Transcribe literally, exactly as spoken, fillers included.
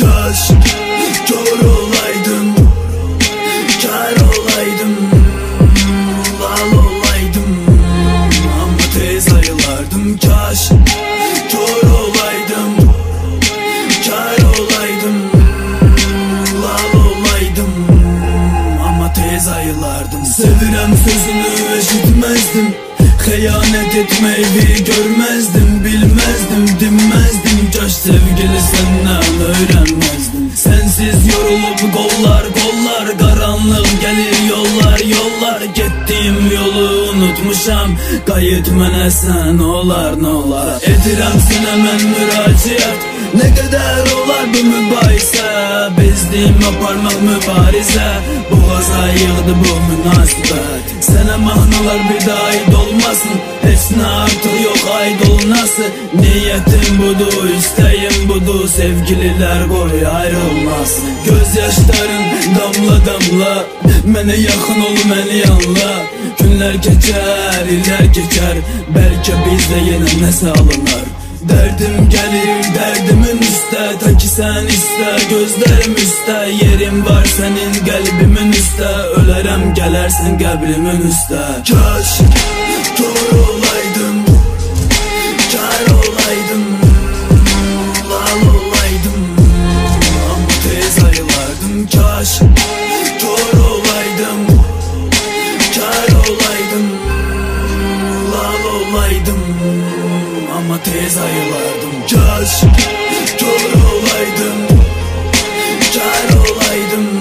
Kaş kör olaydım, kar olaydım, lal olaydım, ama tez ayılardım. Kaş kör olaydım, kar olaydım, lal olaydım, ama tez ayılardım. Sevirem sözünü eşitmezdim, xəyanət etmeyi görmezdim, bilmezdim, dinmezdim. Kaş sevgili senden öğrenmezdim. Sensiz yorulup kollar kollar, karanlık gelir yollar yollar. Gittiğim yolu unutmuşam, qayıt mənə sən olar nə olar. Edirəm sənə mən müraciət, ne kadar olar bu mübahisə. Bezdim aparmaq mübarizə, boğaza yığdı bu münasibət. Sənə mahnalar bir daha aid olmasın, heç nə artıq yox aid olunası. Niyetim budur, istəyim budur, sevgililər qoy ayrılmasın. Göz yaşların damla damla, mənə yaxın ol, məni anla. Günlər keçər, illər keçər, bəlkə bizdə yenə nəsə alınır. Derdim gelir derdimin üstə, ta ki sen iste, gözlerim üstə. Yerim var senin kalbimin üstə, ölərəm gələrsən qəbrimin üstə. Kaş kör olaydım, kar olaydım, lal olaydım, ama tez ayılardım. Kaş kör olaydım, kar olaydım, lal olaydım, ama tez ayılardım. Kaş kör olaydım, kar olaydım,